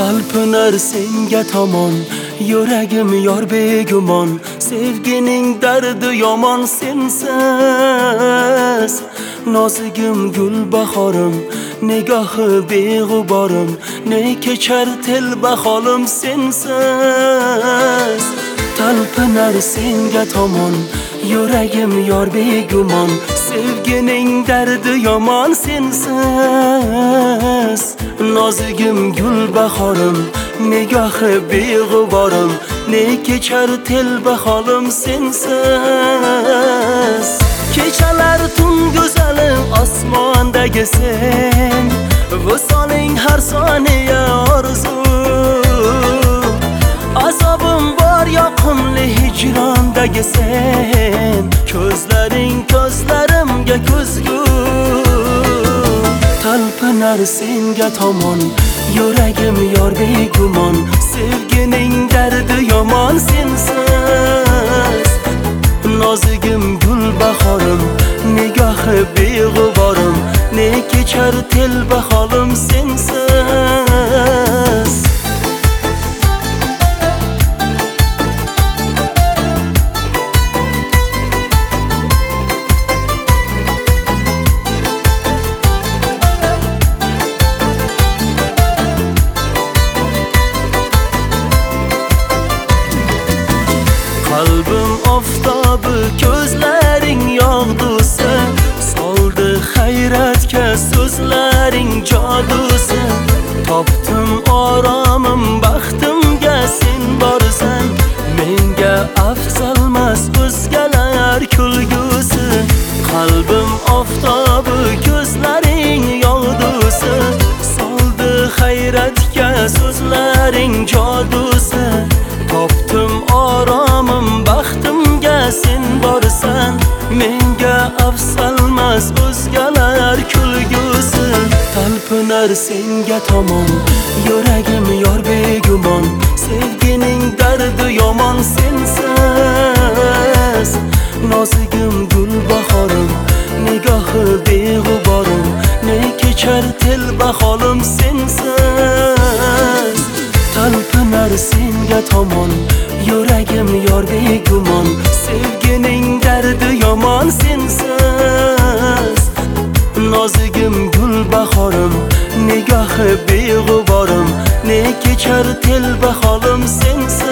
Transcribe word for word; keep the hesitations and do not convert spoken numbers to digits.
talpinar senga tomon, yuragim yor begumon. Sevgining dardi yomon sensiz. Nozigim gul bahorim, nigohi beg'uborim. Ne kechar telba holim sensiz. Talpinar senga tomon, yuragim yor begumon. Sevgining dardi yomon sensiz. Nozigim gul bahorim, nigohi beg'uborim. Ne kechar telba holim sensiz. Kechalar tun go'zali osmondagi sen, visoling har soniya orzu. Azobim bor yoqimli hijrondagi sen, ko'zlaring ko'zlarimga ko'zgu. Talpinar senga tomon, yuragim yor begumon. Sevgining dardi yomon sensiz. Nozigim gul bahorim, nigohi beg'uborim. Ne kechar telba holim sensiz. Qalbim oftobi, ko'zlaring yog'dusi. Soldi hayratga so'zlaring jodusi. Topdim oromim, baxtimga sen borsan. Menga afzalmas o'zgalar kulgusi. Qalbim oftobi, ko'zlaring yog'dusi. Soldi hayratga so'zlaring jodusi. Topdim oromim, baxtimga sen borsan. Menga afzalmas o'zgalar kulgusi. Talpinar senga tomon, yuragim yor begumon. Sevgining dardi yomon sensiz. Nozigim gul bahorim, nigohi beg'uborim. Ne kechar telba holim sensiz. Talpinar senga tomon, yuragim yor begumon. Sevgining dardi yomon sensiz. Nozigim gul bahorim, nigohi beg'uborim. Ne kechar telba holim sensiz.